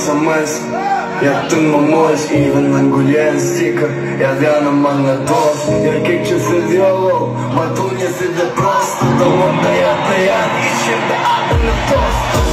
SMS. Jak ten mamoś i venangulien sticker. Jag vet när man är torsk. Jag kickar sig dialog, man tog ner sig det prost. De måste hjälpa igen, ich kände att den är torsk.